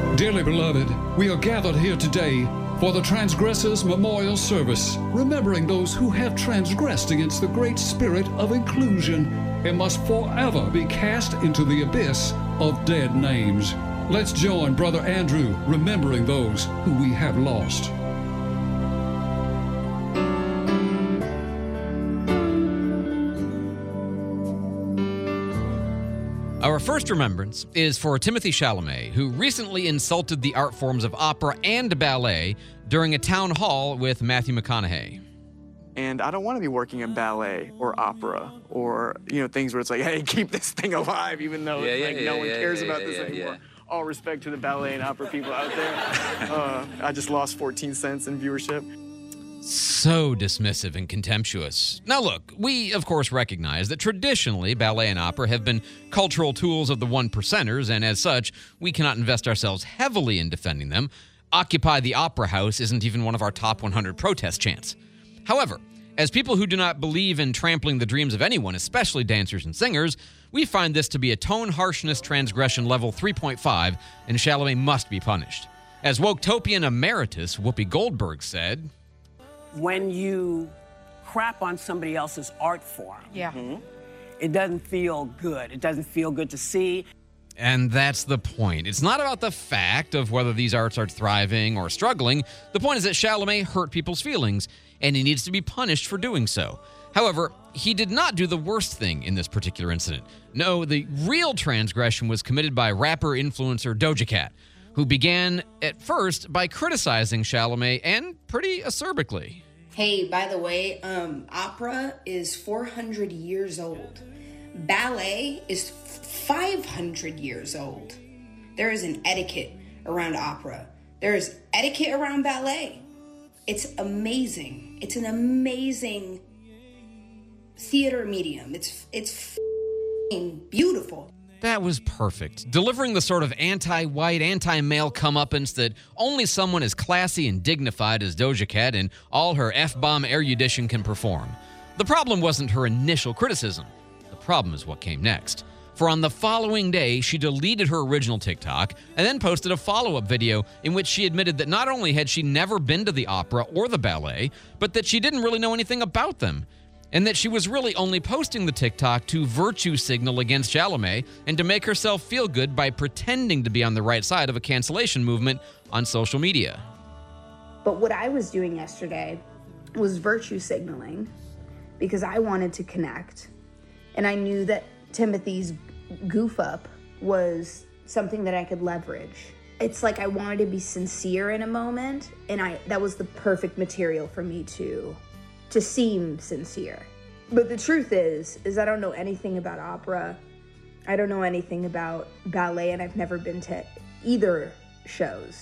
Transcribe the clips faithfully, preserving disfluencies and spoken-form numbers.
Dearly beloved, we are gathered here today for the Transgressors Memorial Service, remembering those who have transgressed against the great spirit of inclusion and must forever be cast into the abyss of dead names. Let's join Brother Andrew remembering those who we have lost. Our first remembrance is for Timothée Chalamet, who recently insulted the art forms of opera and ballet during a town hall with Matthew McConaughey. And I don't want to be working in ballet or opera or, you know, things where it's like, hey, keep this thing alive, even though yeah, it's yeah, like yeah, no one yeah, cares yeah, about yeah, this yeah, anymore. yeah. All respect to the ballet and opera people out there. uh, I just lost fourteen cents in viewership. So dismissive and contemptuous. Now look, we of course recognize that traditionally ballet and opera have been cultural tools of the one percenters, and as such, we cannot invest ourselves heavily in defending them. Occupy the Opera House isn't even one of our top one hundred protest chants. However, as people who do not believe in trampling the dreams of anyone, especially dancers and singers, we find this to be a tone harshness transgression level three point five, and Chalamet must be punished. As Woketopian Emeritus Whoopi Goldberg said, when you crap on somebody else's art form, yeah. mm-hmm, it doesn't feel good. It doesn't feel good to see. And that's the point. It's not about the fact of whether these arts are thriving or struggling. The point is that Chalamet hurt people's feelings, and he needs to be punished for doing so. However, he did not do the worst thing in this particular incident. No, the real transgression was committed by rapper-influencer Doja Cat, who began at first by criticizing Chalamet, and pretty acerbically. Hey, by the way, um, opera is four hundred years old. Ballet is five hundred years old. There is an etiquette around opera. There is etiquette around ballet. It's amazing. It's an amazing theater medium. It's, it's f***ing beautiful. That was perfect. Delivering the sort of anti-white, anti-male comeuppance that only someone as classy and dignified as Doja Cat and all her F-bomb erudition can perform. The problem wasn't her initial criticism. The problem is what came next. For on the following day, she deleted her original TikTok and then posted a follow-up video in which she admitted that not only had she never been to the opera or the ballet, but that she didn't really know anything about them, and that she was really only posting the TikTok to virtue signal against Chalamet and to make herself feel good by pretending to be on the right side of a cancellation movement on social media. But what I was doing yesterday was virtue signaling because I wanted to connect, and I knew that Timothy's goof up was something that I could leverage. It's like I wanted to be sincere in a moment, and I that was the perfect material for me to to seem sincere. But the truth is, is I don't know anything about opera. I don't know anything about ballet, and I've never been to either shows.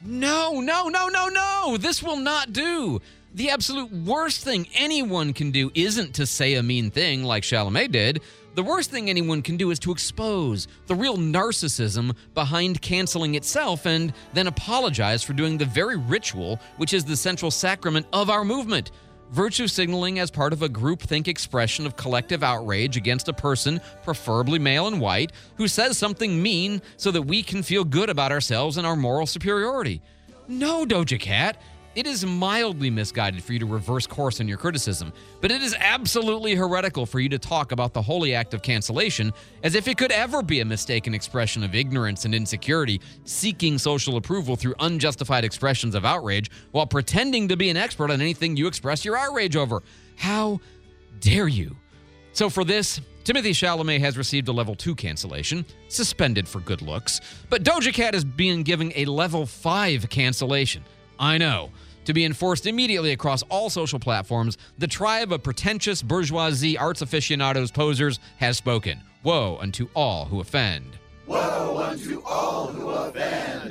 No, no, no, no, no! This will not do! The absolute worst thing anyone can do isn't to say a mean thing like Chalamet did. The worst thing anyone can do is to expose the real narcissism behind canceling itself and then apologize for doing the very ritual which is the central sacrament of our movement. Virtue signaling as part of a groupthink expression of collective outrage against a person, preferably male and white, who says something mean so that we can feel good about ourselves and our moral superiority. No, Doja Cat. It is mildly misguided for you to reverse course in your criticism, but it is absolutely heretical for you to talk about the holy act of cancellation as if it could ever be a mistaken expression of ignorance and insecurity, seeking social approval through unjustified expressions of outrage while pretending to be an expert on anything you express your outrage over. How dare you? So for this, Timothée Chalamet has received a level two cancellation, suspended for good looks, but Doja Cat is being given a level five cancellation. I know. To be enforced immediately across all social platforms, the tribe of pretentious bourgeoisie arts aficionados posers has spoken. Woe unto all who offend. Woe unto all who offend.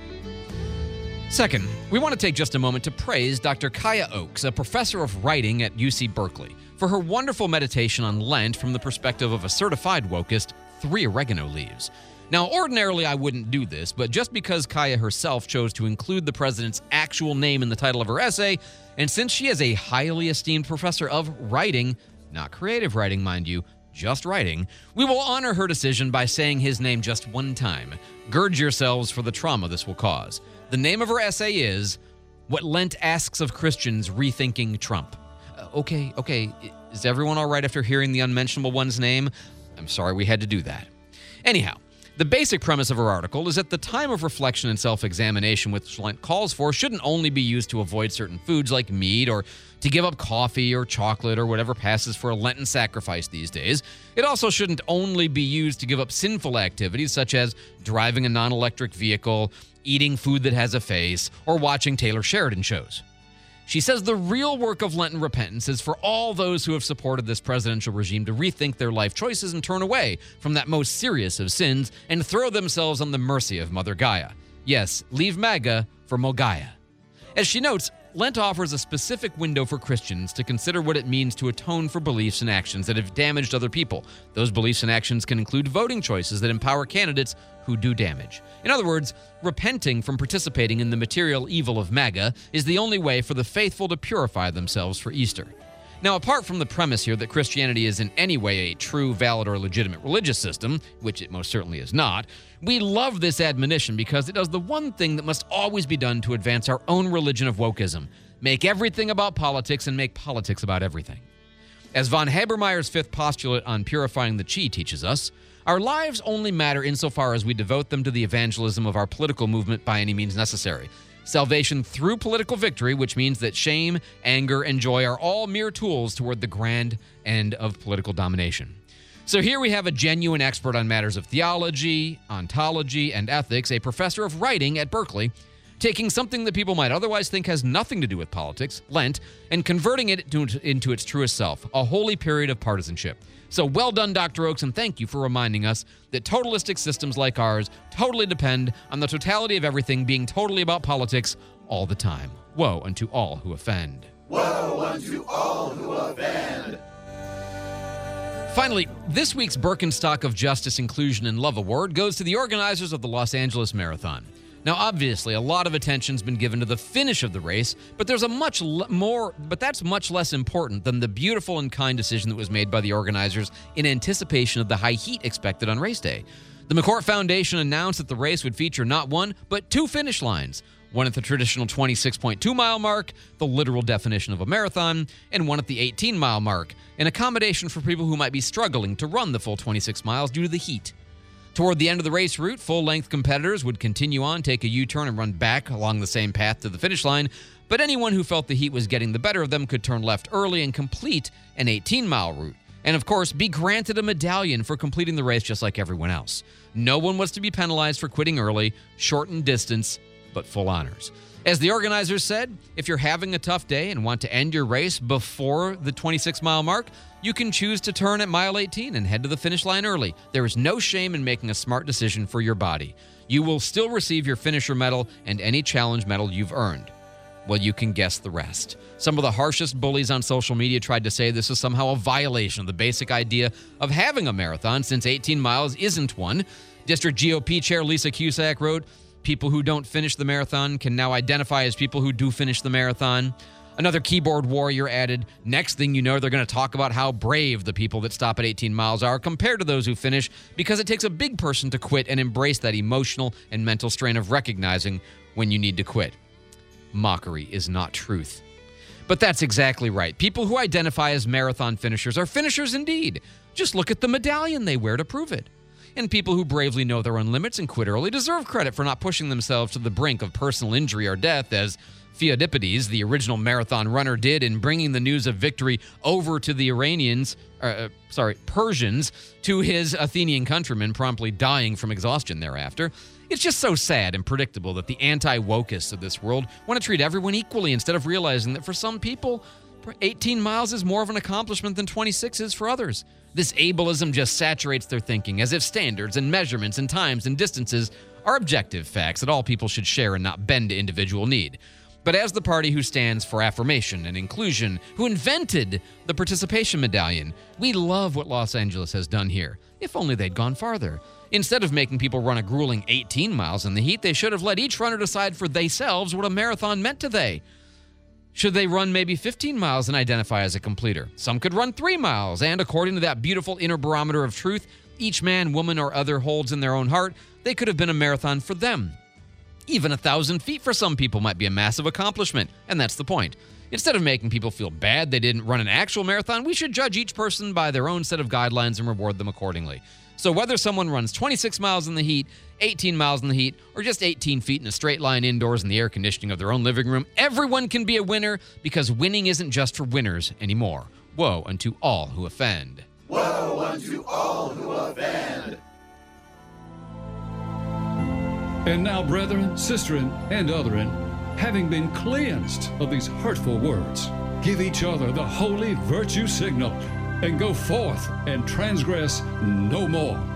Second, we want to take just a moment to praise Doctor Kaya Oakes, a professor of writing at U C Berkeley, for her wonderful meditation on Lent from the perspective of a certified wokist, three oregano leaves. Now, ordinarily I wouldn't do this, but just because Kaya herself chose to include the president's actual name in the title of her essay, and since she is a highly esteemed professor of writing, not creative writing, mind you, just writing, we will honor her decision by saying his name just one time. Gird yourselves for the trauma this will cause. The name of her essay is What Lent Asks of Christians Rethinking Trump. Uh, okay, okay, is everyone all right after hearing the unmentionable one's name? I'm sorry we had to do that. Anyhow, the basic premise of her article is that the time of reflection and self-examination which Lent calls for shouldn't only be used to avoid certain foods like meat or to give up coffee or chocolate or whatever passes for a Lenten sacrifice these days. It also shouldn't only be used to give up sinful activities such as driving a non-electric vehicle, eating food that has a face, or watching Taylor Sheridan shows. She says the real work of Lenten repentance is for all those who have supported this presidential regime to rethink their life choices and turn away from that most serious of sins and throw themselves on the mercy of Mother Gaia. Yes, leave MAGA for Mogaya. As she notes, Lent offers a specific window for Christians to consider what it means to atone for beliefs and actions that have damaged other people. Those beliefs and actions can include voting choices that empower candidates who do damage. In other words, repenting from participating in the material evil of MAGA is the only way for the faithful to purify themselves for Easter. Now, apart from the premise here that Christianity is in any way a true, valid, or legitimate religious system, which it most certainly is not, we love this admonition because it does the one thing that must always be done to advance our own religion of wokeism: make everything about politics and make politics about everything. As von Habermeyer's fifth postulate on purifying the chi teaches us, our lives only matter insofar as we devote them to the evangelism of our political movement by any means necessary. Salvation through political victory, which means that shame, anger, and joy are all mere tools toward the grand end of political domination. So here we have a genuine expert on matters of theology, ontology, and ethics, a professor of writing at Berkeley, taking something that people might otherwise think has nothing to do with politics, Lent, and converting it to, into its truest self, a holy period of partisanship. So well done, Doctor Oakes, and thank you for reminding us that totalistic systems like ours totally depend on the totality of everything being totally about politics all the time. Woe unto all who offend. Woe unto all who offend. Finally, this week's Birkenstock of Justice, Inclusion, and Love Award goes to the organizers of the Los Angeles Marathon. Now, obviously, a lot of attention's been given to the finish of the race, but there's a much l- more, but that's much less important than the beautiful and kind decision that was made by the organizers in anticipation of the high heat expected on race day. The McCourt Foundation announced that the race would feature not one, but two finish lines. One at the traditional twenty-six point two mile mark, the literal definition of a marathon, and one at the eighteen mile mark, an accommodation for people who might be struggling to run the full twenty-six miles due to the heat. Toward the end of the race route, full-length competitors would continue on, take a U-turn, and run back along the same path to the finish line, but anyone who felt the heat was getting the better of them could turn left early and complete an eighteen mile route. And of course, be granted a medallion for completing the race just like everyone else. No one was to be penalized for quitting early, shortened distance, but full honors. As the organizers said, if you're having a tough day and want to end your race before the twenty-six mile mark, you can choose to turn at mile eighteen and head to the finish line early. There is no shame in making a smart decision for your body. You will still receive your finisher medal and any challenge medal you've earned. Well, you can guess the rest. Some of the harshest bullies on social media tried to say this is somehow a violation of the basic idea of having a marathon, since eighteen miles isn't one. District G O P Chair Lisa Cusack wrote, "People who don't finish the marathon can now identify as people who do finish the marathon." Another keyboard warrior added, "Next thing you know, they're going to talk about how brave the people that stop at eighteen miles are compared to those who finish, because it takes a big person to quit and embrace that emotional and mental strain of recognizing when you need to quit." Mockery is not truth. But that's exactly right. People who identify as marathon finishers are finishers indeed. Just look at the medallion they wear to prove it. And people who bravely know their own limits and quit early deserve credit for not pushing themselves to the brink of personal injury or death, as Theodippides, the original marathon runner, did in bringing the news of victory over to the Iranians, uh, sorry, Persians, to his Athenian countrymen, promptly dying from exhaustion thereafter. It's just so sad and predictable that the anti-wokeists of this world want to treat everyone equally instead of realizing that for some people, eighteen miles is more of an accomplishment than twenty-six is for others. This ableism just saturates their thinking, as if standards and measurements and times and distances are objective facts that all people should share and not bend to individual need. But as the party who stands for affirmation and inclusion, who invented the participation medallion, we love what Los Angeles has done here. If only they'd gone farther. Instead of making people run a grueling eighteen miles in the heat, they should have let each runner decide for themselves what a marathon meant to they. Should they run maybe fifteen miles and identify as a completer? Some could run three miles, and according to that beautiful inner barometer of truth each man, woman, or other holds in their own heart, they could have been a marathon for them. Even a thousand feet for some people might be a massive accomplishment, and that's the point. Instead of making people feel bad they didn't run an actual marathon, we should judge each person by their own set of guidelines and reward them accordingly. So whether someone runs twenty-six miles in the heat, eighteen miles in the heat, or just eighteen feet in a straight line indoors in the air conditioning of their own living room, everyone can be a winner because winning isn't just for winners anymore. Woe unto all who offend. Woe unto all who offend. And now, brethren, sisterin, and otherin, having been cleansed of these hurtful words, give each other the holy virtue signal, and go forth and transgress no more.